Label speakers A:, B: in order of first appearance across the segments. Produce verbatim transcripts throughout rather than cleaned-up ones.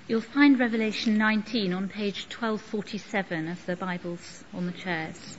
A: You'll find Revelation nineteen on page twelve forty-seven of the Bibles on the chairs.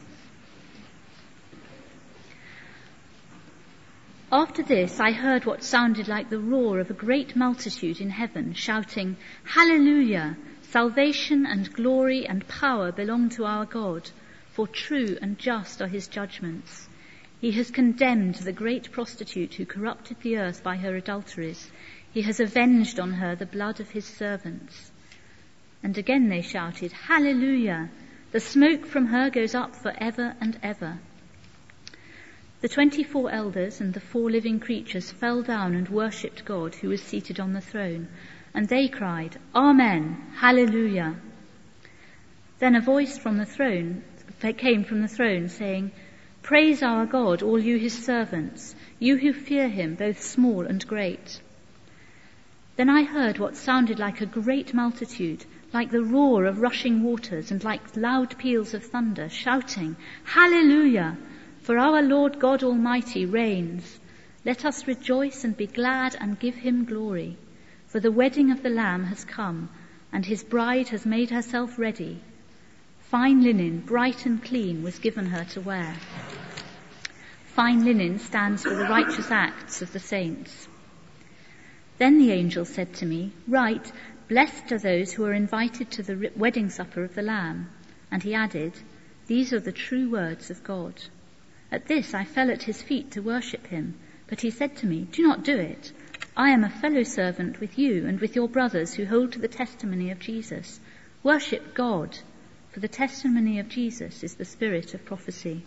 A: After this, I heard what sounded like the roar of a great multitude in heaven, shouting, "Hallelujah! Salvation and glory and power belong to our God, for true and just are his judgments. He has condemned the great prostitute who corrupted the earth by her adulteries. He has avenged on her the blood of his servants." And again they shouted, "Hallelujah! The smoke from her goes up for ever and ever." The twenty-four elders and the four living creatures fell down and worshipped God who was seated on the throne, and they cried, "Amen, Hallelujah." Then a voice from the throne came from the throne saying, "Praise our God, all you his servants, you who fear him, both small and great." Then I heard what sounded like a great multitude, like the roar of rushing waters and like loud peals of thunder, shouting, "Hallelujah! For our Lord God Almighty reigns. Let us rejoice and be glad and give him glory. For the wedding of the Lamb has come, and his bride has made herself ready. Fine linen, bright and clean, was given her to wear." Fine linen stands for the righteous acts of the saints. Then the angel said to me, "Write, blessed are those who are invited to the wedding supper of the Lamb." And he added, "These are the true words of God." At this I fell at his feet to worship him, but he said to me, "Do not do it. I am a fellow servant with you and with your brothers who hold to the testimony of Jesus. Worship God, for the testimony of Jesus is the spirit of prophecy."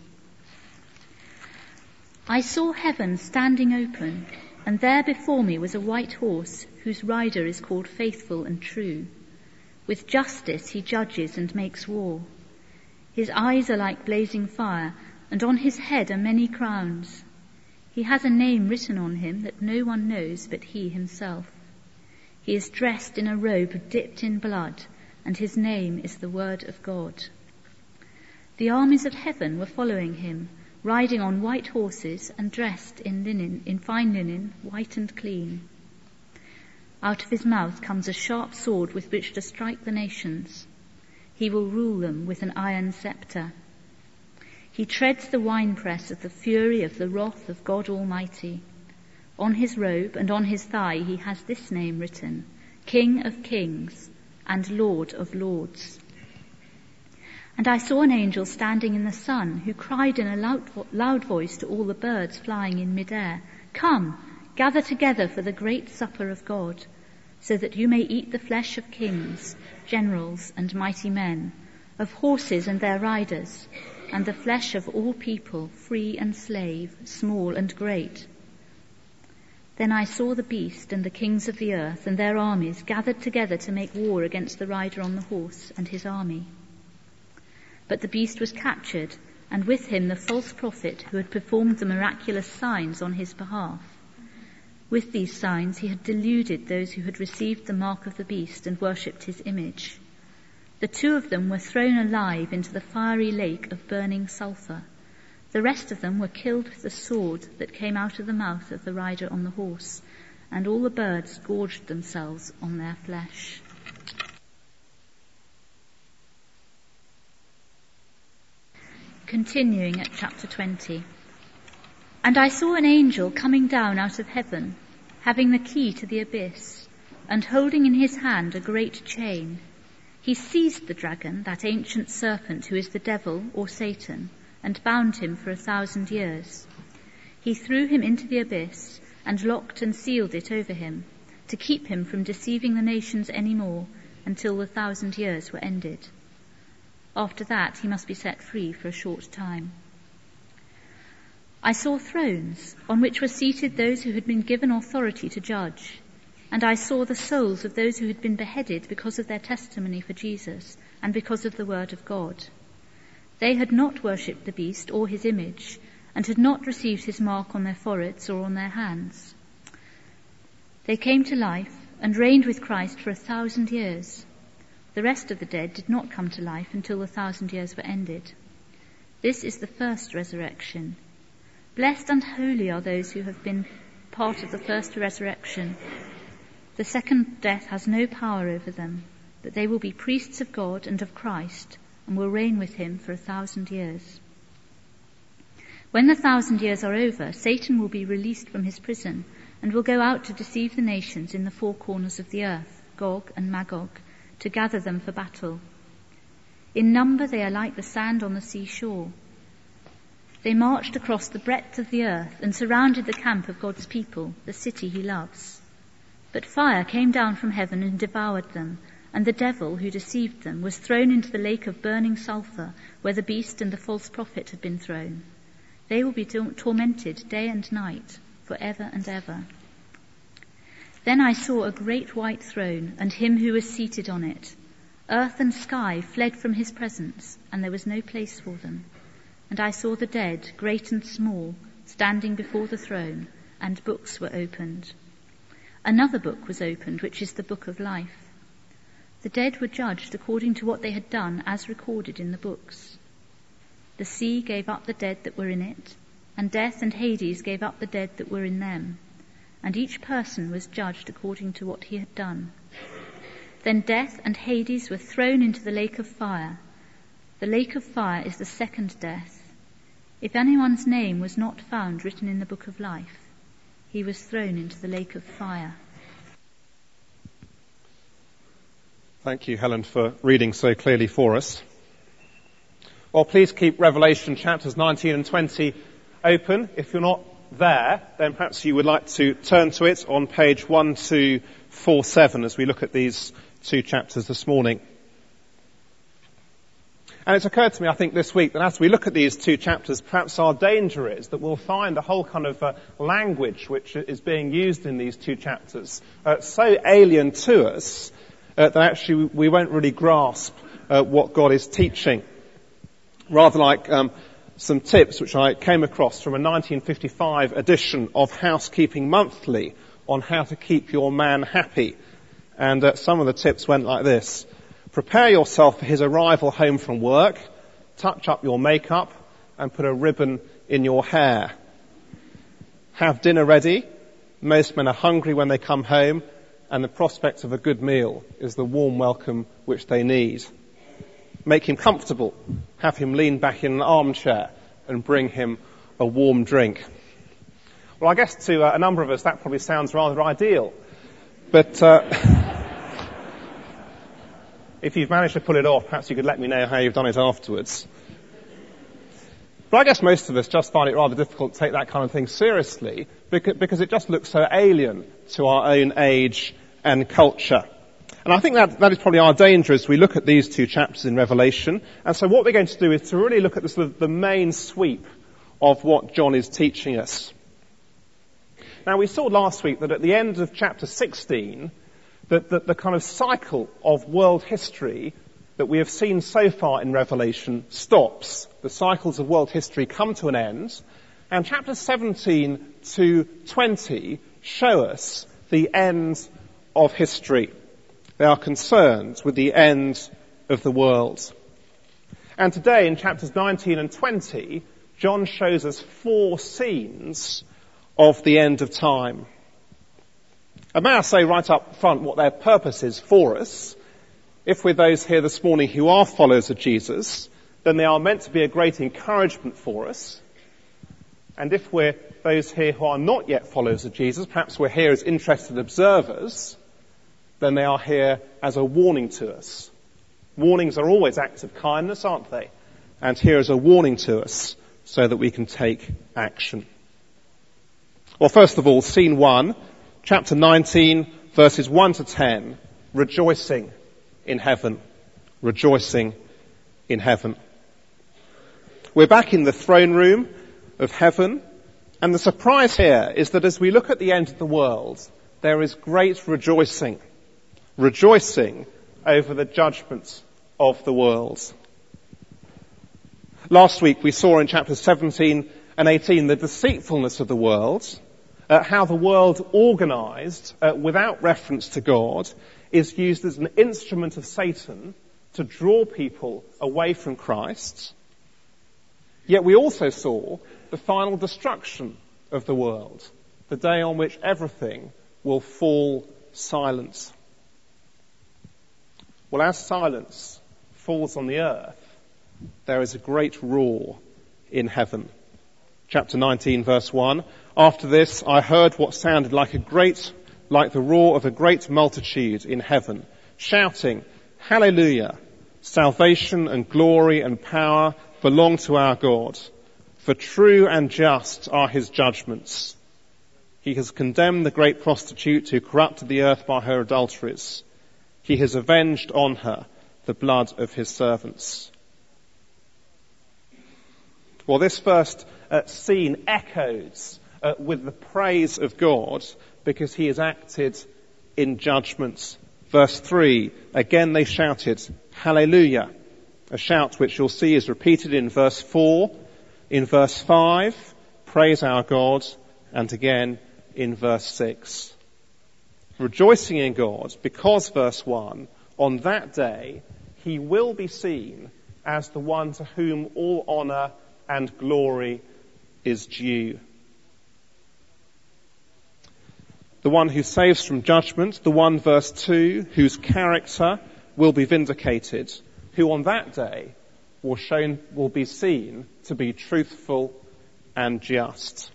A: I saw heaven standing open, and there before me was a white horse whose rider is called Faithful and True. With justice he judges and makes war. His eyes are like blazing fire, and on his head are many crowns. He has a name written on him that no one knows but he himself. He is dressed in a robe dipped in blood, and his name is the Word of God. The armies of heaven were following him, riding on white horses and dressed in linen, in fine linen, white and clean. Out of his mouth comes a sharp sword with which to strike the nations. He will rule them with an iron scepter. He treads the winepress of the fury of the wrath of God Almighty. On his robe and on his thigh he has this name written, King of Kings and Lord of Lords. And I saw an angel standing in the sun, who cried in a loud, loud voice to all the birds flying in mid-air, "Come, gather together for the great supper of God, so that you may eat the flesh of kings, generals and mighty men, of horses and their riders, and the flesh of all people, free and slave, small and great." Then I saw the beast and the kings of the earth and their armies gathered together to make war against the rider on the horse and his army. But the beast was captured, and with him the false prophet who had performed the miraculous signs on his behalf. With these signs he had deluded those who had received the mark of the beast and worshipped his image. The two of them were thrown alive into the fiery lake of burning sulphur. The rest of them were killed with the sword that came out of the mouth of the rider on the horse, and all the birds gorged themselves on their flesh. Continuing at chapter twenty. And I saw an angel coming down out of heaven, having the key to the abyss, and holding in his hand a great chain. He seized the dragon, that ancient serpent who is the devil or Satan, and bound him for a thousand years. He threw him into the abyss and locked and sealed it over him, to keep him from deceiving the nations any more until the thousand years were ended. After that he must be set free for a short time. I saw thrones on which were seated those who had been given authority to judge. And I saw the souls of those who had been beheaded because of their testimony for Jesus and because of the word of God. They had not worshipped the beast or his image, and had not received his mark on their foreheads or on their hands. They came to life and reigned with Christ for a thousand years. The rest of the dead did not come to life until the thousand years were ended. This is the first resurrection. Blessed and holy are those who have been part of the first resurrection. The second death has no power over them, but they will be priests of God and of Christ, and will reign with him for a thousand years. When the thousand years are over, Satan will be released from his prison and will go out to deceive the nations in the four corners of the earth, Gog and Magog, to gather them for battle. In number they are like the sand on the seashore. They marched across the breadth of the earth and surrounded the camp of God's people, the city he loves. But fire came down from heaven and devoured them, and the devil who deceived them was thrown into the lake of burning sulphur, where the beast and the false prophet had been thrown. They will be tormented day and night, for ever and ever. Then I saw a great white throne, and him who was seated on it. Earth and sky fled from his presence, and there was no place for them. And I saw the dead, great and small, standing before the throne, and books were opened. Another book was opened, which is the book of life. The dead were judged according to what they had done, as recorded in the books. The sea gave up the dead that were in it, and death and Hades gave up the dead that were in them, and each person was judged according to what he had done. Then death and Hades were thrown into the lake of fire. The lake of fire is the second death. If anyone's name was not found written in the book of life, he was thrown into the lake of fire.
B: Thank you, Helen, for reading so clearly for us. Well, please keep Revelation chapters nineteen and twenty open. If you're not there, then perhaps you would like to turn to it on page one two four seven as we look at these two chapters this morning. And it's occurred to me, I think, this week that as we look at these two chapters, perhaps our danger is that we'll find a whole kind of uh, language which is being used in these two chapters uh, so alien to us uh, that actually we won't really grasp uh, what God is teaching. Rather like um, some tips which I came across from a nineteen fifty-five edition of Housekeeping Monthly on how to keep your man happy. And uh, some of the tips went like this. Prepare yourself for his arrival home from work, touch up your makeup, and put a ribbon in your hair. Have dinner ready. Most men are hungry when they come home, and the prospect of a good meal is the warm welcome which they need. Make him comfortable. Have him lean back in an armchair and bring him a warm drink. Well, I guess to uh, a number of us that probably sounds rather ideal. But uh, if you've managed to pull it off, perhaps you could let me know how you've done it afterwards. But I guess most of us just find it rather difficult to take that kind of thing seriously because, because it just looks so alien to our own age and culture. And I think that, that is probably our danger as we look at these two chapters in Revelation. And so what we're going to do is to really look at the, sort of the main sweep of what John is teaching us. Now, we saw last week that at the end of chapter sixteen, that, that the kind of cycle of world history that we have seen so far in Revelation stops. The cycles of world history come to an end, and chapters seventeen to twenty show us the end of history. They are concerned with the end of the world. And today, in chapters nineteen and twenty, John shows us four scenes of the end of time. And may I say right up front what their purpose is for us. If we're those here this morning who are followers of Jesus, then they are meant to be a great encouragement for us. And if we're those here who are not yet followers of Jesus, perhaps we're here as interested observers, then they are here as a warning to us. Warnings are always acts of kindness, aren't they? And here is a warning to us so that we can take action. Well, first of all, scene one, chapter nineteen, verses one to ten, rejoicing in heaven. Rejoicing in heaven. We're back in the throne room of heaven, and the surprise here is that as we look at the end of the world, there is great rejoicing. Rejoicing over the judgment of the world. Last week we saw in chapters seventeen and eighteen the deceitfulness of the world, uh, how the world organised uh, without reference to God is used as an instrument of Satan to draw people away from Christ. Yet we also saw the final destruction of the world, the day on which everything will fall silent. Well, as silence falls on the earth, there is a great roar in heaven. Chapter nineteen, verse one. After this, I heard what sounded like a great, like the roar of a great multitude in heaven, shouting, Hallelujah! Salvation and glory and power belong to our God, for true and just are his judgments. He has condemned the great prostitute who corrupted the earth by her adulteries. He has avenged on her the blood of his servants. Well, this first uh, scene echoes uh, with the praise of God because he has acted in judgment. Verse three, again they shouted, Hallelujah, a shout which you'll see is repeated in verse four, in verse five, praise our God, and again in verse six. Rejoicing in God because, verse one, on that day he will be seen as the one to whom all honour and glory is due. The one who saves from judgment, the one, verse two, whose character will be vindicated, who on that day will, shown, will be seen to be truthful and just.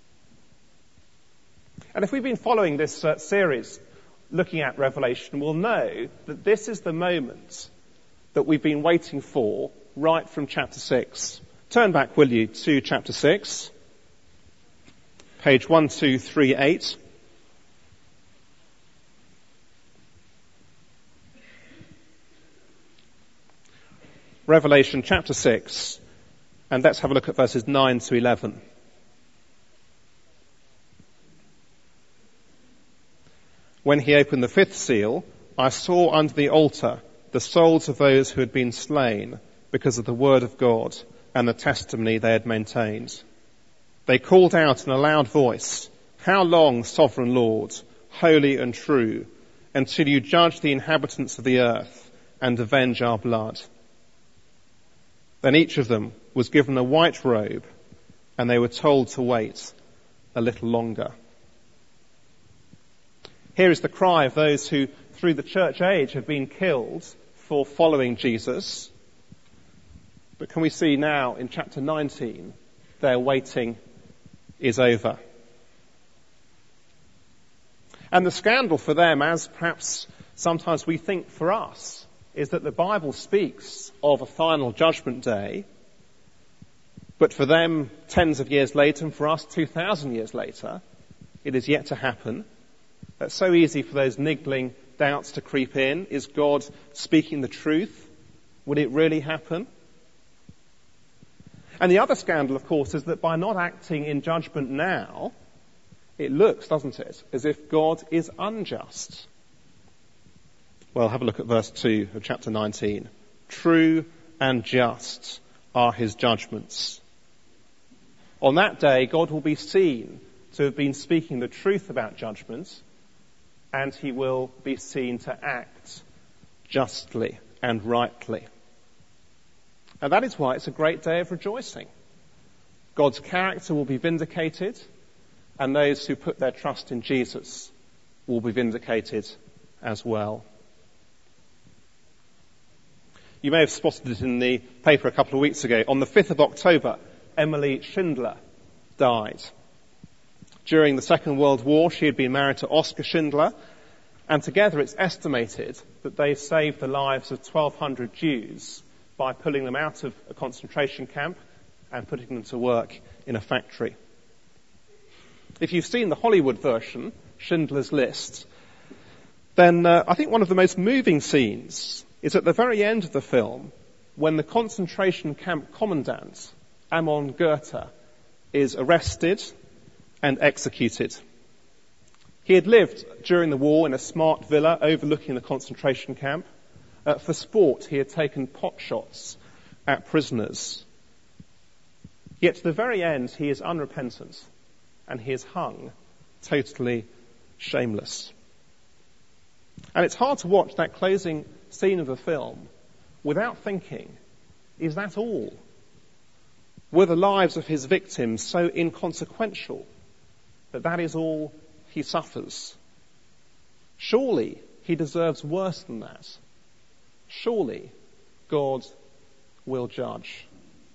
B: And if we've been following this uh, series, looking at Revelation, we'll know that this is the moment that we've been waiting for right from chapter six. Turn back, will you, to chapter six, page one two three eight. Revelation chapter six, and let's have a look at verses nine to eleven. When he opened the fifth seal, I saw under the altar the souls of those who had been slain because of the word of God and the testimony they had maintained. They called out in a loud voice, How long, sovereign Lord, holy and true, until you judge the inhabitants of the earth and avenge our blood? Then each of them was given a white robe, and they were told to wait a little longer. Here is the cry of those who, through the church age, have been killed for following Jesus. But can we see now in chapter nineteen, their waiting is over. And the scandal for them, as perhaps sometimes we think for us, is that the Bible speaks of a final judgment day, but for them, tens of years later, and for us, two thousand years later, it is yet to happen. It's so easy for those niggling doubts to creep in. Is God speaking the truth? Would it really happen? And the other scandal, of course, is that by not acting in judgment now, it looks, doesn't it, as if God is unjust. Well, have a look at verse two of chapter nineteen. True and just are his judgments. On that day, God will be seen to have been speaking the truth about judgments, and he will be seen to act justly and rightly. And that is why it's a great day of rejoicing. God's character will be vindicated, and those who put their trust in Jesus will be vindicated as well. You may have spotted it in the paper a couple of weeks ago. On the fifth of October, Emily Schindler died. During the Second World War, she had been married to Oskar Schindler, and together it's estimated that they saved the lives of twelve hundred Jews by pulling them out of a concentration camp and putting them to work in a factory. If you've seen the Hollywood version, Schindler's List, then uh, I think one of the most moving scenes is at the very end of the film when the concentration camp commandant, Amon Goethe, is arrested and executed. He had lived during the war in a smart villa overlooking the concentration camp. Uh, for sport, he had taken pot shots at prisoners. Yet to the very end, he is unrepentant and he is hung totally shameless. And it's hard to watch that closing scene of the film without thinking, is that all? Were the lives of his victims so inconsequential that that is all he suffers? Surely he deserves worse than that. Surely God will judge.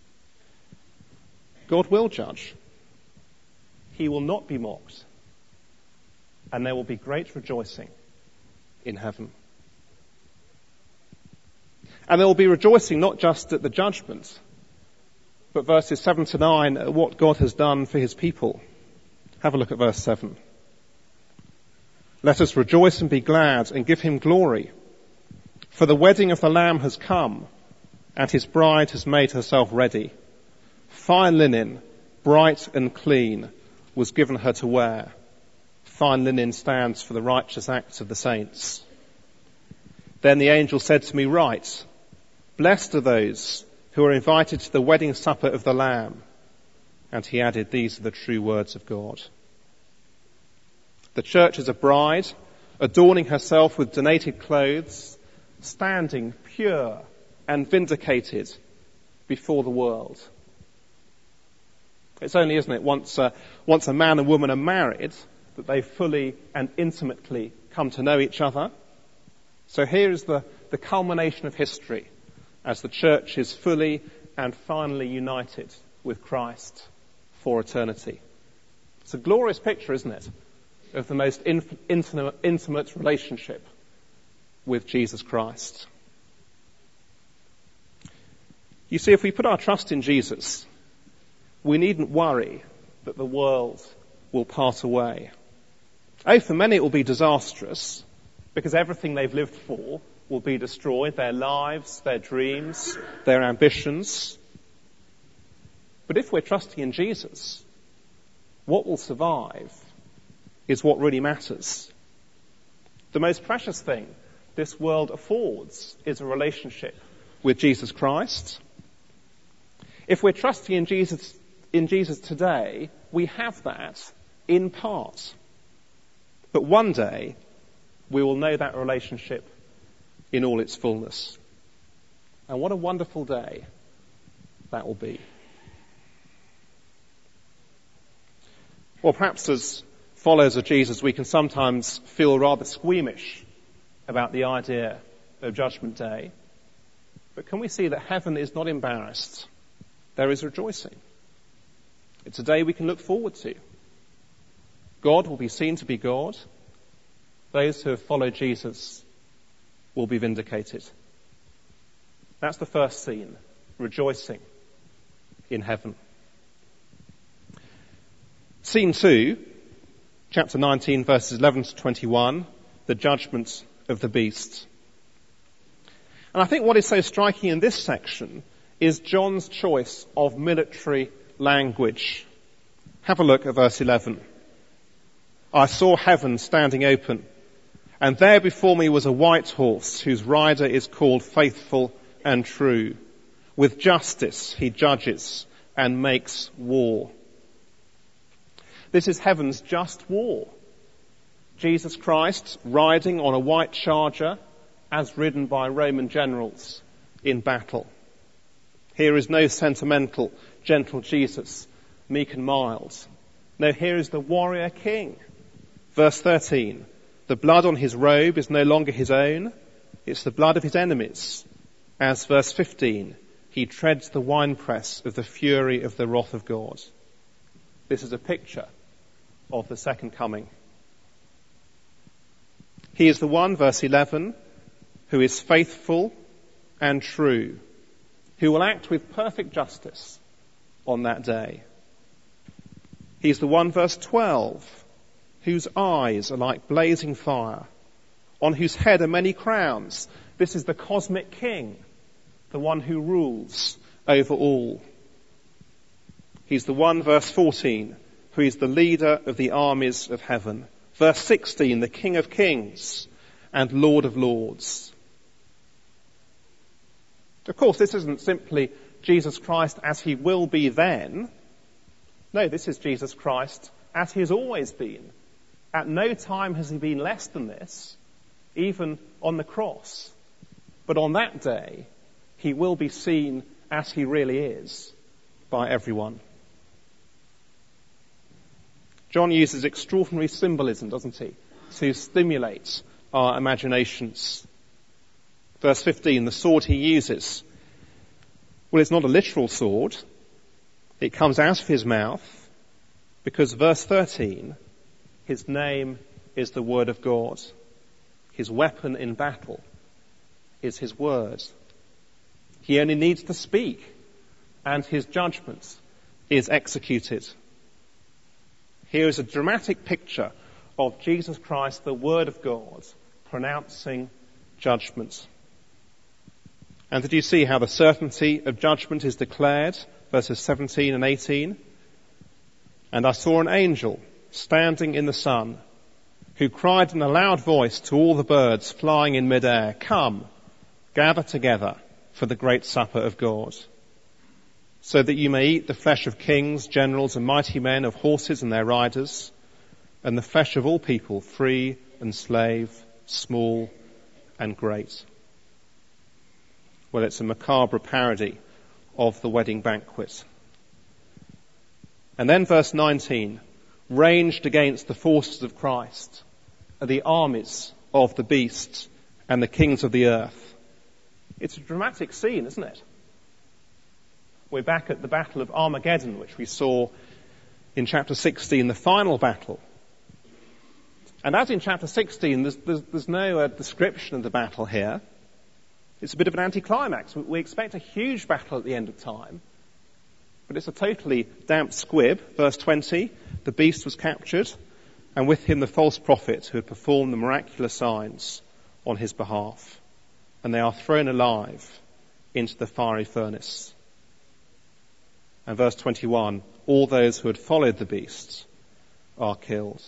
B: God will judge. He will not be mocked. And there will be great rejoicing in heaven. And there will be rejoicing not just at the judgment, but verses seven to nine at what God has done for his people. Have a look at verse seven. Let us rejoice and be glad and give him glory. For the wedding of the Lamb has come, and his bride has made herself ready. Fine linen, bright and clean, was given her to wear. Fine linen stands for the righteous acts of the saints. Then the angel said to me, Write, blessed are those who are invited to the wedding supper of the Lamb. And he added, These are the true words of God. The church is a bride, adorning herself with donated clothes, standing pure and vindicated before the world. It's only, isn't it, once, uh, once a man and woman are married, that they fully and intimately come to know each other. So here is the, the culmination of history as the church is fully and finally united with Christ for eternity. It's a glorious picture, isn't it, of the most inf- intimate, intimate relationship with Jesus Christ. You see, if we put our trust in Jesus, we needn't worry that the world will pass away. Oh, for many it will be disastrous, because everything they've lived for will be destroyed, their lives, their dreams, their ambitions. But if we're trusting in Jesus, what will survive is what really matters. The most precious thing this world affords is a relationship with Jesus Christ. If we're trusting in Jesus, in Jesus today, we have that in part. But one day, we will know that relationship in all its fullness. And what a wonderful day that will be. Well, perhaps as followers of Jesus, we can sometimes feel rather squeamish about the idea of Judgment Day. But can we see that heaven is not embarrassed? There is rejoicing. It's a day we can look forward to. God will be seen to be God. Those who have followed Jesus will be vindicated. That's the first scene, rejoicing in heaven. Scene two, chapter nineteen, verses eleven to twenty-one, the judgment of the beast. And I think what is so striking in this section is John's choice of military language. Have a look at verse eleven. I saw heaven standing open, and there before me was a white horse whose rider is called Faithful and True. With justice he judges and makes war. This is heaven's just war. Jesus Christ riding on a white charger as ridden by Roman generals in battle. Here is no sentimental, gentle Jesus, meek and mild. No, here is the warrior king. Verse thirteen. The blood on his robe is no longer his own. It's the blood of his enemies. As verse fifteen, he treads the winepress of the fury of the wrath of God. This is a picture of the second coming. He is the one, verse eleven, who is faithful and true, who will act with perfect justice on that day. He is the one, verse twelve, whose eyes are like blazing fire, on whose head are many crowns. This is the cosmic king, the one who rules over all. He's the one, verse fourteen, who is the leader of the armies of heaven. Verse sixteen, the King of Kings and Lord of Lords. Of course, this isn't simply Jesus Christ as he will be then. No, this is Jesus Christ as he has always been. At no time has he been less than this, even on the cross. But on that day, he will be seen as he really is by everyone. John uses extraordinary symbolism, doesn't he, to stimulate our imaginations. Verse fifteen, the sword he uses. Well, it's not a literal sword. It comes out of his mouth because verse thirteen, his name is the word of God. His weapon in battle is his word. He only needs to speak and his judgment is executed. Here is a dramatic picture of Jesus Christ, the Word of God, pronouncing judgment. And did you see how the certainty of judgment is declared? Verses seventeen and eighteen. And I saw an angel standing in the sun, who cried in a loud voice to all the birds flying in midair, "Come, gather together for the great supper of God, so that you may eat the flesh of kings, generals, and mighty men, of horses and their riders, and the flesh of all people, free and slave, small and great." Well, it's a macabre parody of the wedding banquet. And then verse nineteen, ranged against the forces of Christ are the armies of the beast and the kings of the earth. It's a dramatic scene, isn't it? We're back at the Battle of Armageddon, which we saw in chapter sixteen, the final battle. And as in chapter sixteen, there's, there's, there's no uh, description of the battle here. It's a bit of an anticlimax. We, we expect a huge battle at the end of time, but it's a totally damp squib. Verse twenty, the beast was captured, and with him the false prophet who had performed the miraculous signs on his behalf. And they are thrown alive into the fiery furnace. And verse twenty-one, all those who had followed the beast are killed.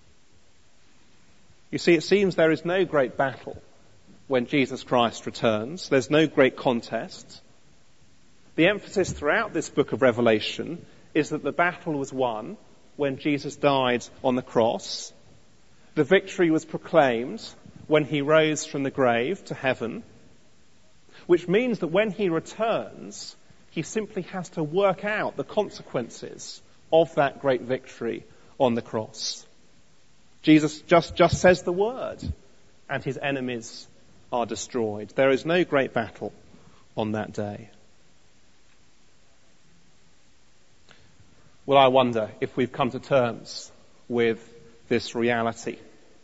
B: You see, it seems there is no great battle when Jesus Christ returns. There's no great contest. The emphasis throughout this book of Revelation is that the battle was won when Jesus died on the cross. The victory was proclaimed when he rose from the grave to heaven, which means that when he returns, he simply has to work out the consequences of that great victory on the cross. Jesus just, just says the word, and his enemies are destroyed. There is no great battle on that day. Well, I wonder if we've come to terms with this reality.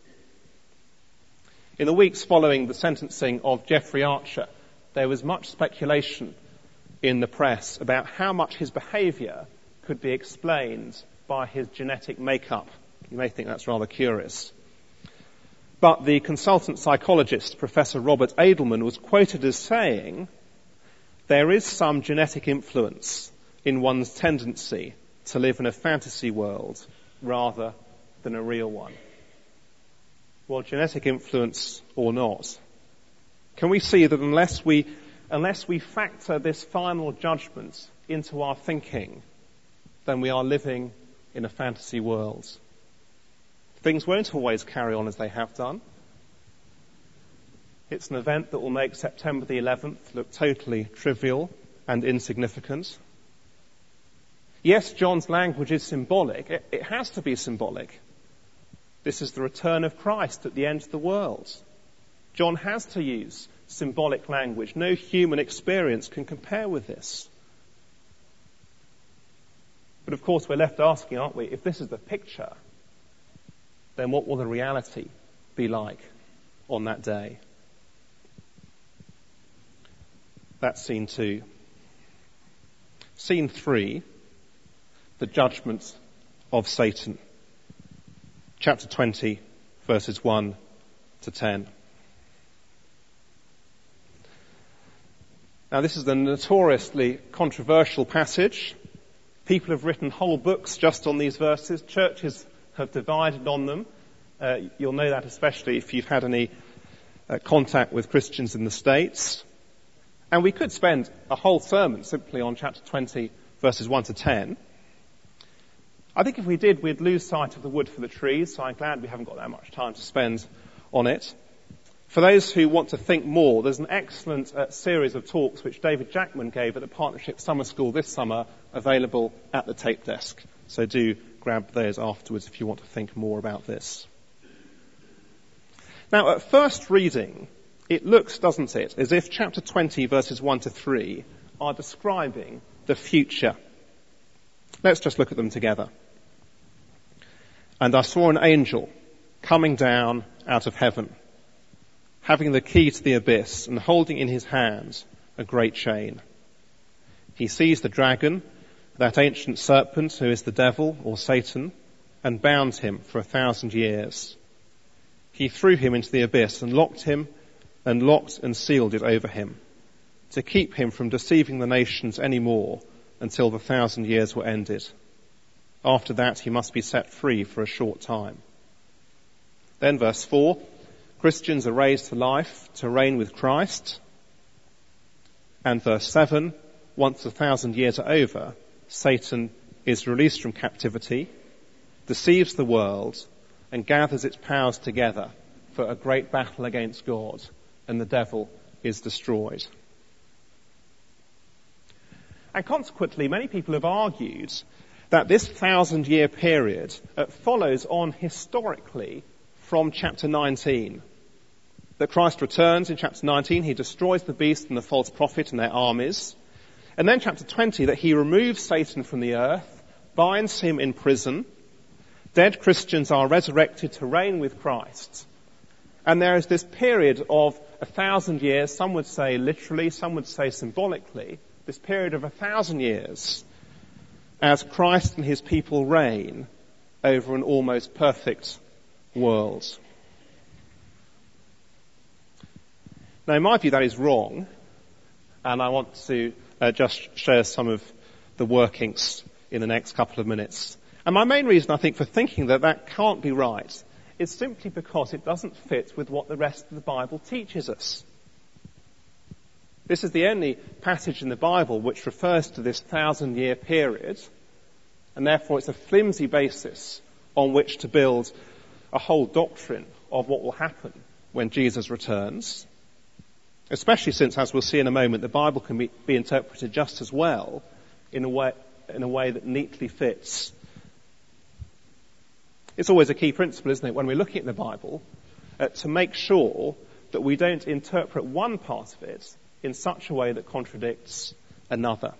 B: In the weeks following the sentencing of Jeffrey Archer, there was much speculation in the press about how much his behaviour could be explained by his genetic makeup. You may think that's rather curious. But the consultant psychologist, Professor Robert Edelman, was quoted as saying, there is some genetic influence in one's tendency to live in a fantasy world rather than a real one. Well, genetic influence or not, can we see that unless we, unless we factor this final judgment into our thinking, then we are living in a fantasy world. Things won't always carry on as they have done. It's an event that will make September the eleventh look totally trivial and insignificant. Yes, John's language is symbolic. It, it has to be symbolic. This is the return of Christ at the end of the world. John has to use symbolic language. No human experience can compare with this. But of course, we're left asking, aren't we, if this is the picture, then what will the reality be like on that day? That's scene two. Scene three, the judgment of Satan. Chapter twenty, verses one to ten. Now, this is a notoriously controversial passage. People have written whole books just on these verses. Churches have divided on them. Uh, you'll know that especially if you've had any uh, contact with Christians in the States. And we could spend a whole sermon simply on chapter twenty, verses one to ten. I think if we did, we'd lose sight of the wood for the trees, so I'm glad we haven't got that much time to spend on it. For those who want to think more, there's an excellent uh, series of talks which David Jackman gave at the Partnership Summer School this summer, available at the tape desk. So do grab those afterwards if you want to think more about this. Now, at first reading, it looks, doesn't it, as if chapter twenty, verses one to three, are describing the future. Let's just look at them together. And I saw an angel coming down out of heaven, having the key to the abyss and holding in his hand a great chain. He seized the dragon, that ancient serpent who is the devil or Satan, and bound him for a thousand years. He threw him into the abyss and locked him and locked and sealed it over him, to keep him from deceiving the nations any more until the thousand years were ended. After that, he must be set free for a short time. Then verse four, Christians are raised to life to reign with Christ. And verse seven, once the thousand years are over, Satan is released from captivity, deceives the world, and gathers its powers together for a great battle against God, and the devil is destroyed. And consequently, many people have argued that this thousand-year period uh, follows on historically from chapter nineteen. That Christ returns in chapter nineteen, he destroys the beast and the false prophet and their armies. And then chapter twenty, that he removes Satan from the earth, binds him in prison. Dead Christians are resurrected to reign with Christ. And there is this period of a thousand years, some would say literally, some would say symbolically, this period of a thousand years as Christ and his people reign over an almost perfect world. Now, in my view, that is wrong, and I want to uh, just share some of the workings in the next couple of minutes. And my main reason, I think, for thinking that that can't be right is simply because it doesn't fit with what the rest of the Bible teaches us. This is the only passage in the Bible which refers to this thousand-year period, and therefore it's a flimsy basis on which to build a whole doctrine of what will happen when Jesus returns, especially since, as we'll see in a moment, the Bible can be, be interpreted just as well in a way, in a way that neatly fits. It's always a key principle, isn't it, when we're looking at the Bible, uh, to make sure that we don't interpret one part of it in such a way that contradicts another.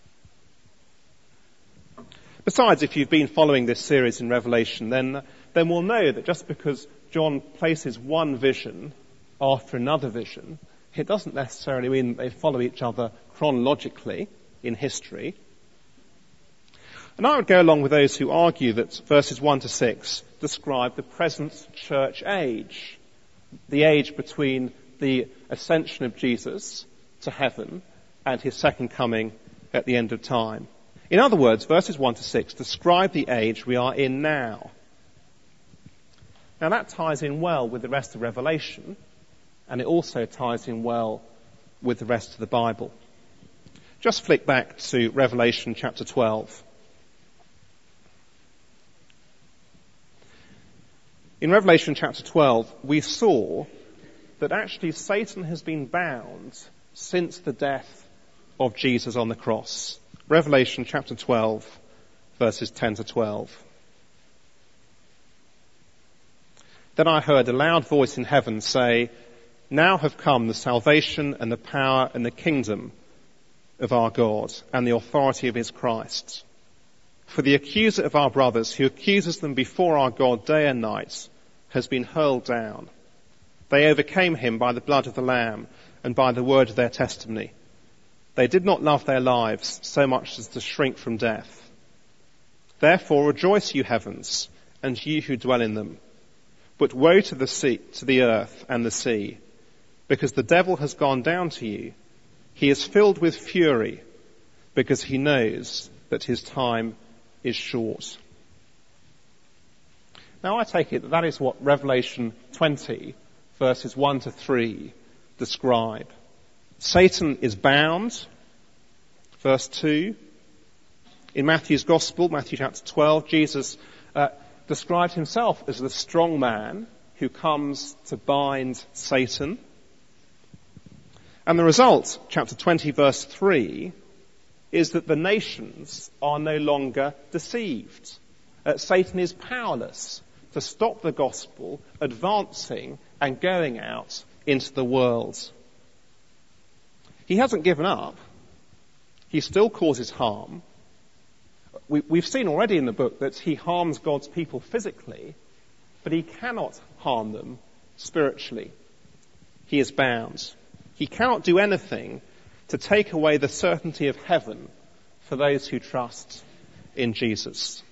B: Besides, if you've been following this series in Revelation, then, then we'll know that just because John places one vision after another vision, it doesn't necessarily mean that they follow each other chronologically in history. And I would go along with those who argue that verses one to six describe the present church age, the age between the ascension of Jesus to heaven and his second coming at the end of time. In other words, verses one to six describe the age we are in now. Now that ties in well with the rest of Revelation, and it also ties in well with the rest of the Bible. Just flick back to Revelation chapter twelve. In Revelation chapter twelve, we saw that actually Satan has been bound since the death of Jesus on the cross. Revelation chapter twelve, verses ten to twelve. Then I heard a loud voice in heaven say, "Now have come the salvation and the power and the kingdom of our God and the authority of his Christ. For the accuser of our brothers, who accuses them before our God day and night, has been hurled down. They overcame him by the blood of the Lamb and by the word of their testimony. They did not love their lives so much as to shrink from death. Therefore rejoice, you heavens, and you who dwell in them. But woe to the sea, to the earth and the sea, because the devil has gone down to you. He is filled with fury, because he knows that his time is short." Now I take it that that is what Revelation twenty, verses one to three, describe. Satan is bound, verse two. In Matthew's Gospel, Matthew chapter twelve, Jesus uh, described himself as the strong man who comes to bind Satan. And the result, chapter twenty, verse three, is that the nations are no longer deceived. Uh, Satan is powerless to stop the gospel advancing and going out into the world. He hasn't given up. He still causes harm. We, we've seen already in the book that he harms God's people physically, but he cannot harm them spiritually. He is bound. He cannot do anything to take away the certainty of heaven for those who trust in Jesus.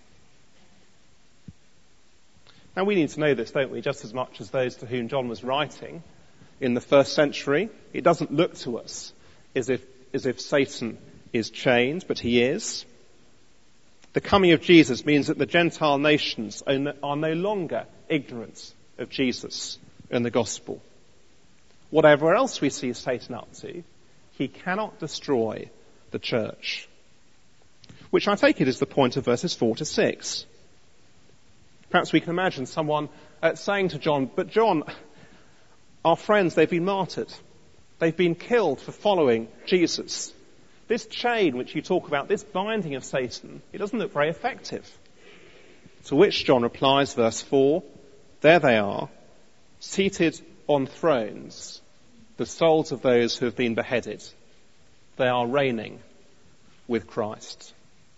B: Now we need to know this, don't we, just as much as those to whom John was writing in the first century. It doesn't look to us as if, as if Satan is chained, but he is. The coming of Jesus means that the Gentile nations are no longer ignorant of Jesus and the gospel. Whatever else we see Satan up to, he cannot destroy the church. Which I take it is the point of verses four to six. Perhaps we can imagine someone uh, saying to John, but John, our friends, they've been martyred. They've been killed for following Jesus. This chain which you talk about, this binding of Satan, it doesn't look very effective. To which John replies, verse four, there they are, seated on thrones, the souls of those who have been beheaded. They are reigning with Christ.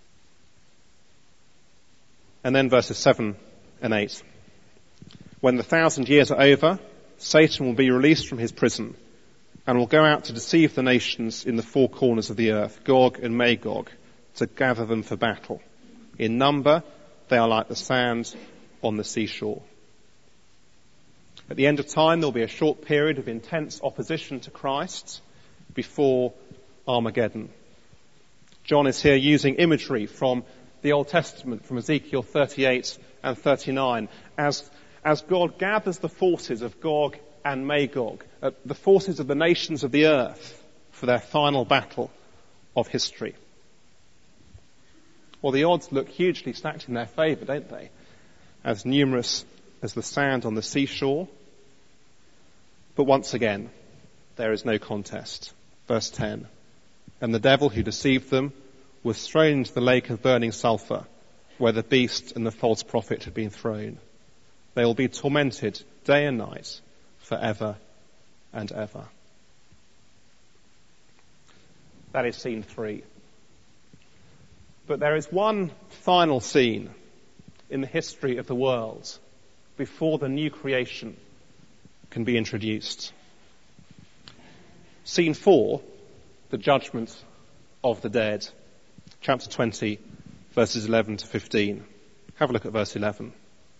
B: And then verses seven and eight. When the thousand years are over, Satan will be released from his prison and will go out to deceive the nations in the four corners of the earth, Gog and Magog, to gather them for battle. In number, they are like the sand on the seashore. At the end of time, there will be a short period of intense opposition to Christ before Armageddon. John is here using imagery from the Old Testament, from Ezekiel thirty-eight and thirty-nine, as, as God gathers the forces of Gog and Magog, uh, the forces of the nations of the earth, for their final battle of history. Well, the odds look hugely stacked in their favour, don't they? As numerous as the sand on the seashore. But once again, there is no contest. Verse ten. And the devil who deceived them was thrown into the lake of burning sulphur, where the beast and the false prophet had been thrown. They will be tormented day and night forever and ever. That is scene three. But there is one final scene in the history of the world before the new creation can be introduced. Scene four, the judgment of the dead. Chapter twenty, verses eleven to fifteen. Have a look at verse eleven.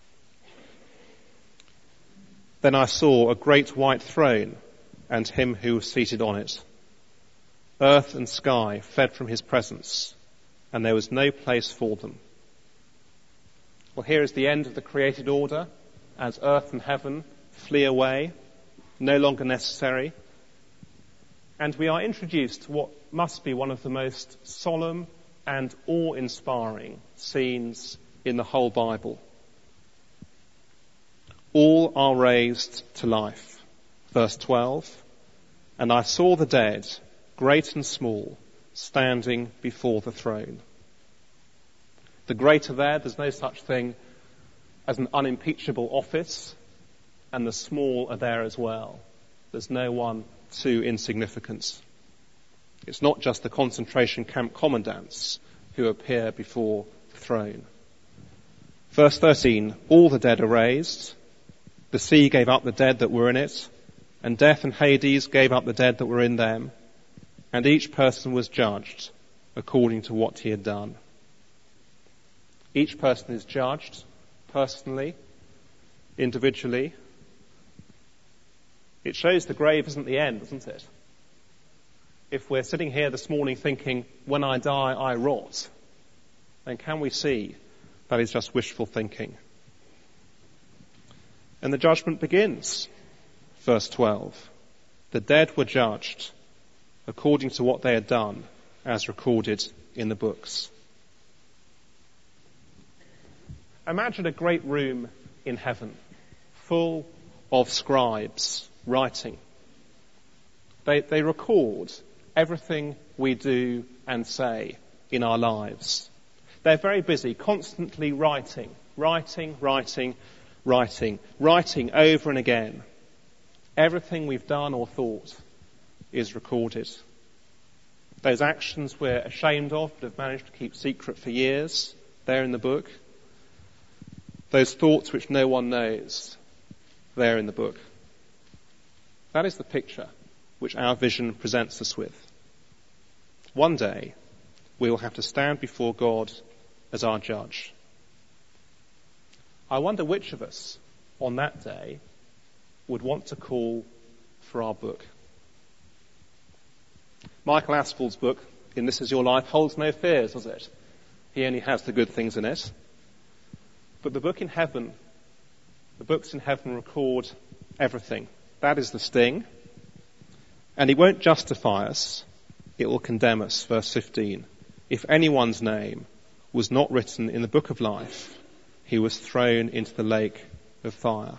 B: Then I saw a great white throne and him who was seated on it. Earth and sky fled from his presence, and there was no place for them. Well, here is the end of the created order, as earth and heaven flee away, no longer necessary. And we are introduced to what must be one of the most solemn and awe-inspiring scenes in the whole Bible. All are raised to life. Verse twelve, and I saw the dead, great and small, standing before the throne. The great are there, there's no such thing as an unimpeachable office, and the small are there as well. There's no one too insignificant. It's not just the concentration camp commandants who appear before the throne. Verse thirteen, all the dead are raised. The sea gave up the dead that were in it, and death and Hades gave up the dead that were in them, and each person was judged according to what he had done. Each person is judged personally, individually. It shows the grave isn't the end, doesn't it? If we're sitting here this morning thinking, when I die, I rot, then can we see that is just wishful thinking? And the judgment begins. Verse twelve. The dead were judged according to what they had done, as recorded in the books. Imagine a great room in heaven, full of scribes writing. They, they record everything we do and say in our lives. They're very busy, constantly writing, writing, writing, writing, writing over and again. Everything we've done or thought is recorded. Those actions we're ashamed of but have managed to keep secret for years, they're in the book. Those thoughts which no one knows, they're in the book. That is the picture which our vision presents us with. One day, we will have to stand before God as our judge. I wonder which of us on that day would want to call for our book. Michael Aspel's book, in This Is Your Life, holds no fears, does it? He only has the good things in it. But the book in heaven, the books in heaven record everything. That is the sting. And it won't justify us, it will condemn us. Verse fifteen. If anyone's name was not written in the book of life, he was thrown into the lake of fire.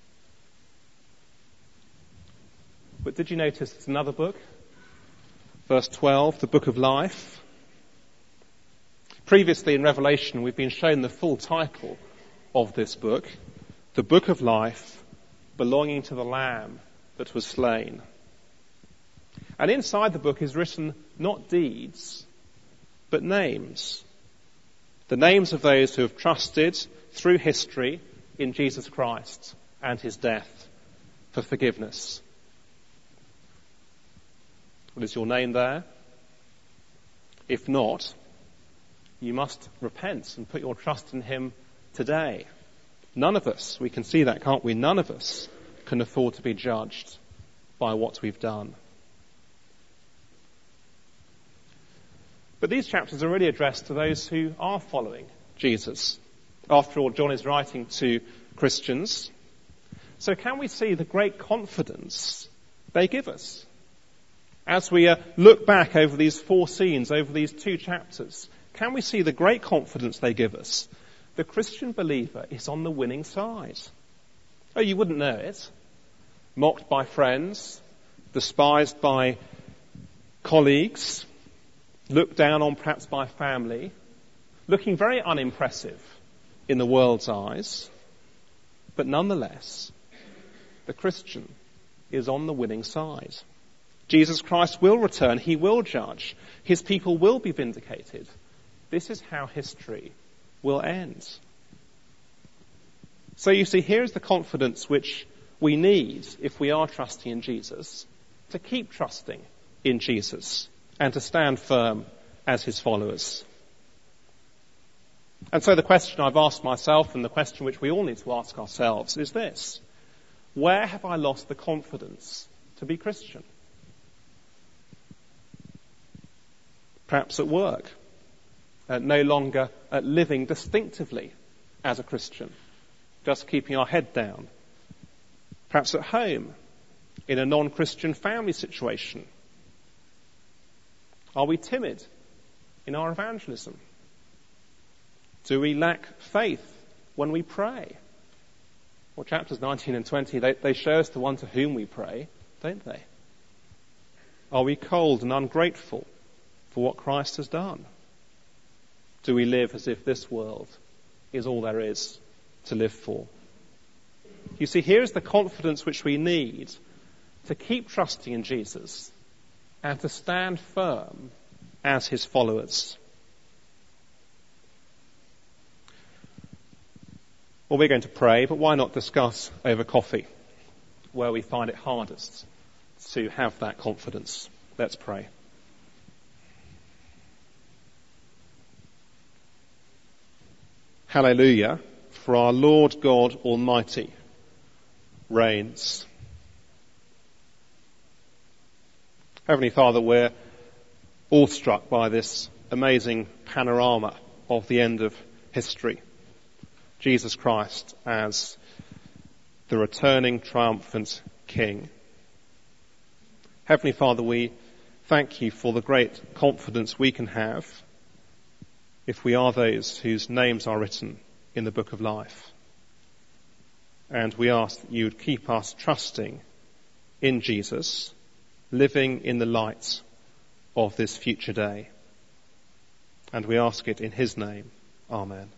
B: But did you notice it's another book? Verse twelve, the book of life. Previously in Revelation, we've been shown the full title of this book, the book of life belonging to the Lamb that was slain. And inside the book is written not deeds, but names. The names of those who have trusted through history in Jesus Christ and his death for forgiveness. Well, is your name there? If not, you must repent and put your trust in him today. None of us, we can see that, can't we? None of us can afford to be judged by what we've done. But these chapters are really addressed to those who are following Jesus. After all, John is writing to Christians. So can we see the great confidence they give us? As we uh, look back over these four scenes, over these two chapters, can we see the great confidence they give us? The Christian believer is on the winning side. Oh, you wouldn't know it. Mocked by friends, despised by colleagues, looked down on perhaps by family, looking very unimpressive in the world's eyes. But nonetheless, the Christian is on the winning side. Jesus Christ will return. He will judge. His people will be vindicated. This is how history will end. So you see, here is the confidence which we need if we are trusting in Jesus, to keep trusting in Jesus and to stand firm as his followers. And so the question I've asked myself, and the question which we all need to ask ourselves, is this: where have I lost the confidence to be Christian? Perhaps at work, uh, no longer uh, living distinctively as a Christian, just keeping our head down. Perhaps at home, in a non-Christian family situation. Are we timid in our evangelism? Do we lack faith when we pray? Well, chapters nineteen and twenty, they, they show us the one to whom we pray, don't they? Are we cold and ungrateful for what Christ has done? Do we live as if this world is all there is to live for? You see, here is the confidence which we need to keep trusting in Jesus and to stand firm as his followers. Well, we're going to pray, but why not discuss over coffee, where we find it hardest to have that confidence? Let's pray. Hallelujah, for our Lord God Almighty reigns. Heavenly Father, we're awestruck by this amazing panorama of the end of history. Jesus Christ as the returning triumphant King. Heavenly Father, we thank you for the great confidence we can have if we are those whose names are written in the book of life. And we ask that you would keep us trusting in Jesus, living in the light of this future day. And we ask it in his name. Amen.